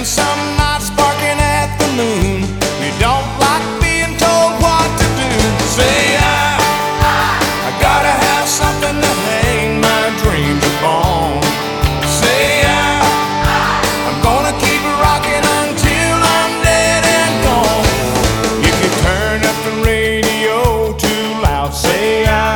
spend some nights barking at the moon. You don't like being told what to do. Say I gotta have something to hang my dreams upon. Say I'm gonna keep rocking until I'm dead and gone. If you turn up the radio too loud, say